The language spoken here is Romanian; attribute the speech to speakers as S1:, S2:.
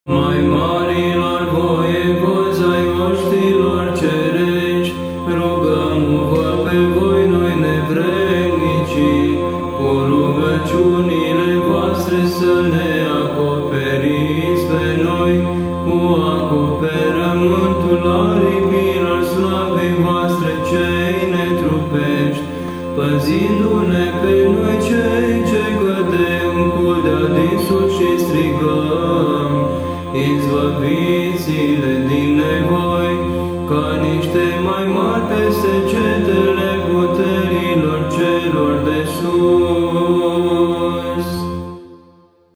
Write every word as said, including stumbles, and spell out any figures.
S1: Mai marilor voievozi ai oștilor cerești, rugăm-vă pe voi noi nevrednicii, cu rugăciunile voastre să ne acoperiți pe noi, cu acoperământul aripilor slavei voastre cei netrupești, păzindu-ne pe noi cei